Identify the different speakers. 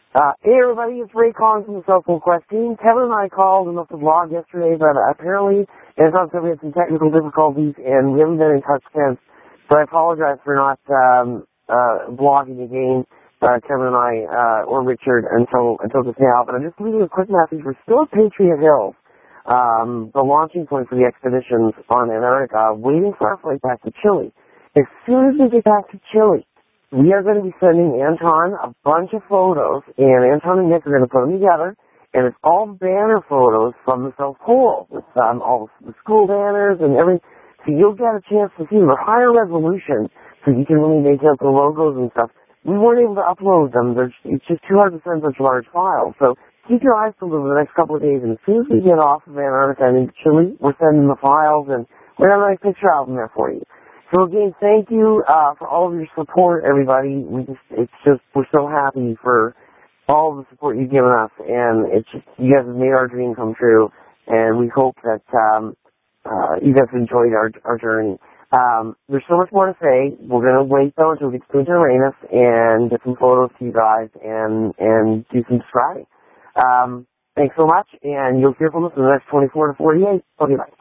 Speaker 1: Hey everybody, it's Ray calling from the South Pole Quest team. Kevin and I called and left a blog yesterday, but apparently it sounds like we had some technical difficulties and we haven't been in touch since. So I apologize for not blogging again, Kevin and I, or Richard until just now. But I'm just leaving a quick message. We're still at Patriot Hills, the launching point for the expeditions on Antarctica, waiting for our flight back to Chile. As soon as we get back to Chile, we are going to be sending Anton a bunch of photos, and Anton and Nick are going to put them together, and it's all banner photos from the South Pole, with all the school banners and everything. So you'll get a chance to see them. They're higher resolution, so you can really make out the logos and stuff. We weren't able to upload them. It's just too hard to send such large files. So keep your eyes peeled over the next couple of days, and as soon as we get off of Antarctica and into Chile, we're sending the files, and we're going to have a nice picture album there for you. So again, thank you for all of your support, everybody. We're so happy for all of the support you've given us, and you guys have made our dream come true. And we hope that you guys have enjoyed our journey. There's so much more to say. We're gonna wait though until we get to Punta Arenas and get some photos to you guys and do some describing. Thanks so much, and you'll hear from us in the next 24 to 48. Okay, bye.